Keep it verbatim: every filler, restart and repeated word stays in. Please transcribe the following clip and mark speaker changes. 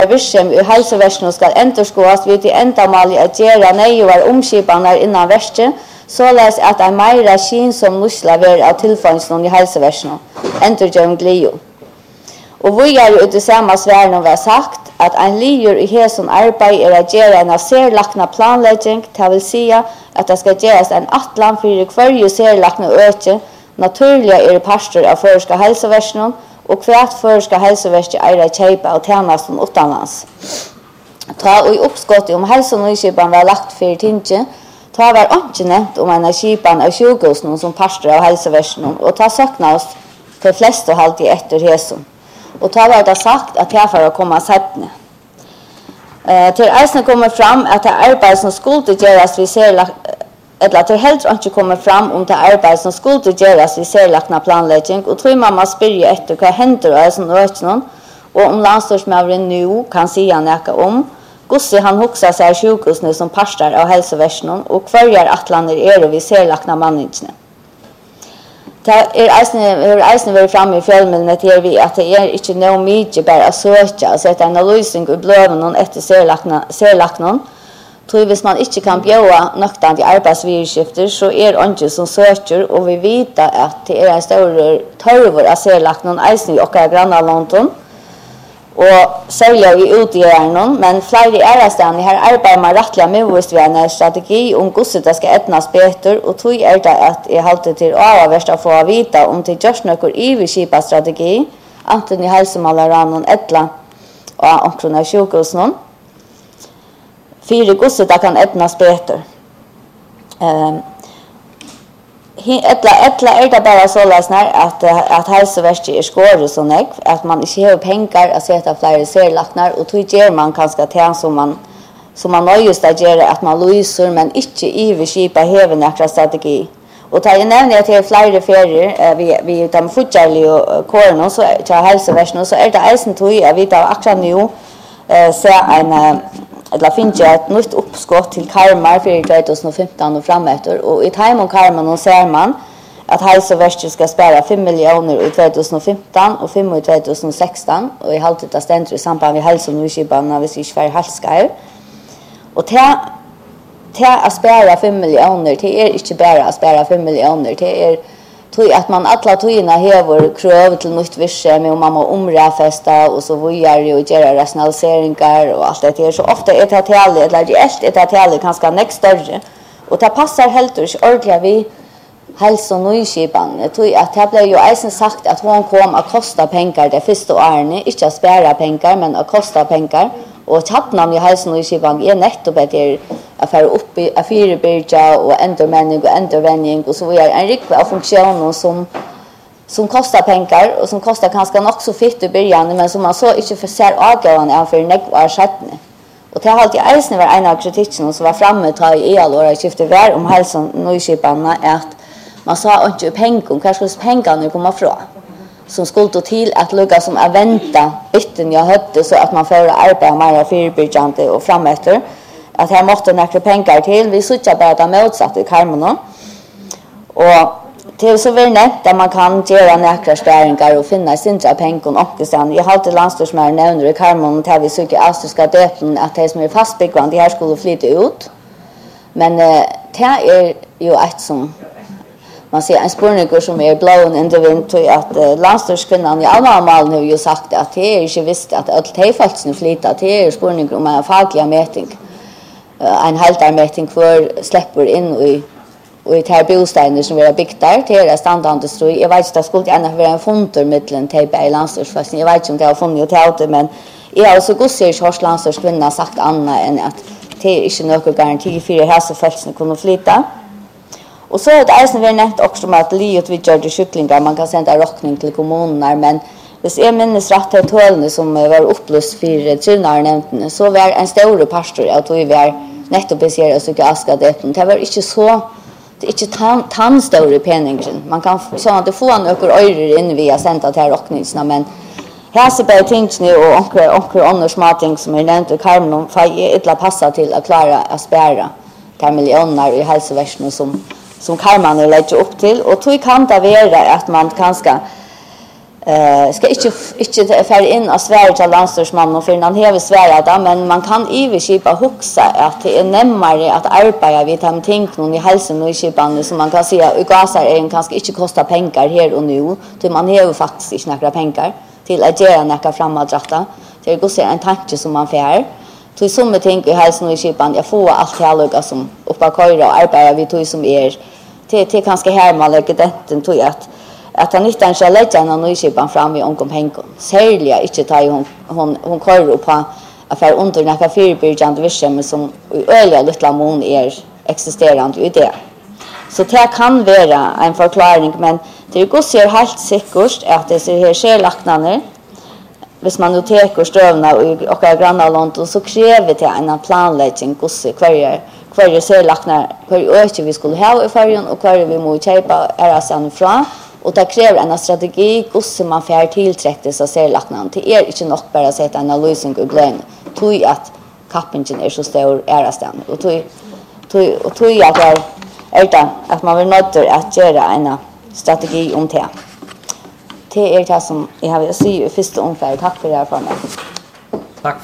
Speaker 1: Virksomhet i helseversen skal endurskås vid til endamål at gjøre nøyere omskipaner innan verset, således at en mer kinsom nusla ver av tilfangsten i helseversen, endurgjøring glio. Og vi er jo det samme sværen var sagt, at en lier i heson arbeid er å gjøre en serlakna planlegging, det vil si at det skal gjøres en atlan for hver serlakna øke, naturlig er pastor av føreska helseversen, og hvert føreska helseversen er å kjøpe av tjenesten utenlands. Ta og i oppskottet om helse- og nøyskipan var lagt for tinget, ta var ikke nevnt om en av skipan av sjukhusen som pastor av helseversen, og ta sakna oss til fleste halvtid etter heson. Og ta var det sagt at her for å komme settene. Eh, til eisene kommer fram at det arbeid som skulle gjøres vi ser eller at det helt ikke kommer fram om det arbeid som skulle gjøres vi ser lagt planlegging, og tror man må spørre etter hva hender og som økene, og om landstorsmøveren nå kan si han ikke om, hvordan han hokser seg sjukhusene som pastor av helseversjonen, og hver er atlander er vi ser lagt manningene. Det er eisene vært fremme i fjellmiddelene til vi at det er ikke noe mye bare å søke og sette en løsning i bløven etter serlaknen. Tror hvis man ikke kan bjøve nøkten til arbeidsvirskifter, så er det ikke som søker, og vi vet at det er en større tørver av serlaknen eisene i okker grannalånten, og særlig i utgjørende, men flere ærestene her arbeider man rettelig med en strategi om hvordan det skal etnes bedre, og tror er det at jeg halte til å avverst å få vite om det gjørs noe iverskipet strategi, enten i helsemaleranen etla og omkring av sjukhusene, fire hvordan det kan etnes bedre. Um, Etla, etla er det bare så løsner at, at helseverket er skåret sånn jeg, at man ikke har penger å sette flere serlakner, og tog gjør man kanskje til som man, som man nøyest å gjøre at man løser, men ikke iverskipet hever nekra strategi. Og da jeg nevner at det er flere ferier, vi, vi de fortsatte og kårene, så til helseverket, så er det eisen tog jeg vet av akkurat nå, eh, se en eller finnes et nytt oppskott til Karmar for tjue femten og fremetter, og i time om Karmar nå ser man at helseverket skal spare fem millioner i tjue femten og fem i tjue seksten, og i halvtid av stendt i samband med helse- og nøyskipene hvis vi ikke var helskere. Og til, til å spare fem millioner, det er ikke bare å spare fem millioner, det er tog at man alla togina hever krøv til nytt virksomhet, og man må omrafesta, og så videre, og gjøre rationaliseringer, og alt det her. Så ofte er det tale, eller reelt er det tale ganske nekst større. Og det passer helt ikke ordentlig vi helse- og nøyskipene. Jeg tror at det ble jo eisen sagt at hun kom å koste penger det første årene, ikke å spære penger, men å koste penger. Og tappnavn i helse- og nøyskipene er nettopp etter å fære opp i fire byrja og endurmenning og endurvenning, og så er en rikve av funksjoner som, som kostar penger, og som kostar kanskje nok så fitt i byrjan, men som man så ikke ser avgående av for nekv år settene. Og til alltid eisene var en av kritikken som var framme ta i elåret skiftet vær om helse- og nøyskipene, at man sa ikke penger, hva slags pengene kommer fra, som skulle til at lukka som er venta bytten jeg høtte, så at man får arbeide mer firebyrjande og frametter, at her måtte nekre penger til. Vi sutja bare det motsatte i Karmene. Og til så vil nevnt at man kan gjøre nekre stæringer og finne sindra penger og omkestan. Jeg har alltid landstorsmære nevner i Karmene til vi sukker austriska døten at de som er fastbyggvande, de her skulle flytte ut. Men uh, det er jo et som man ser en spurninger som er blown in the wind til at uh, landstørskvinnen i Alma-malen har jo sagt at det er ikke visst at alt de falskene flyttet. Det er spurninger om en faglig meting. Uh, en halvdarmeting hvor slipper inn i, i de bostedene som vi har bygd der. Det er standardindustri. Jeg vet ikke, det skulle gjerne være en funter mittelen til i landstørsfasen. Jeg vet ikke om det har funnet til det, men jeg har også godt sier hos landstørskvinnen har sagt annet enn at det er ikke noe garanti for at helsefeltene kunne flytte. Og så er det eisen vi har nevnt også om at livet vi gjør det kyklinger, man kan sende råkning til kommunene, men hvis jeg minnes rett til tålene som var opplyst for trunarnevntene, så var en større pastor at vi var nettopp besere oss ikke askadetten. Det var ikke så, det er ikke tan, tan større peningen. Man kan sånn at det får noen øyre inn via sendt til råkningsene, men her ser bare tingene og onker, onker andre småting som er nevnt i Karmene, for jeg ikke passer til å klare å spære de millioner i helseversene som som Karmene legger upp till, och tog kan det vara att man kanske Eh, ska inte inte färd in av Sverige till landstorsman och för han häver Sverige där men man kan i skipa huxa att det är närmare att arbeta vid de ting någon i hälsan och i skipan som man kan säga i gasar är kanske inte kostar pengar här och nu till man häver faktiskt inte några pengar till att göra några framåtratta det går så en tanke som man får till som jag tänker i hälsan och i skipan jag får allt härliga som uppa köra och arbeta vid tog som är till till kanske här man lägger det till att att han inte ens lägger någon nyskipan fram i omkom pengar. Särskilt inte tar hon hon hon kör på affär under några fyrbyrjande vishem som öliga lilla mån är existerande i det. Så det kan vara en förklaring men det går så helt säkert att det ser här skelaknader. Hvis man nu tar stövna och och grannland och så kräver det en planläggning hur kvar kvar skelaknar kvar öke vi skulle ha i färjan och kvar vi måste köpa är sen från och det kräver en strategi hur man får tillträcka sig särlaknan. Det är inte nog bara att sätta en lösning och glöm. Tog att kappingen är så stor ärastan. Och tog tog och tog att är är det att man vill nötter att göra en strategi om det. Det är det som jag har sagt i första omgången. Tack för det här för mig.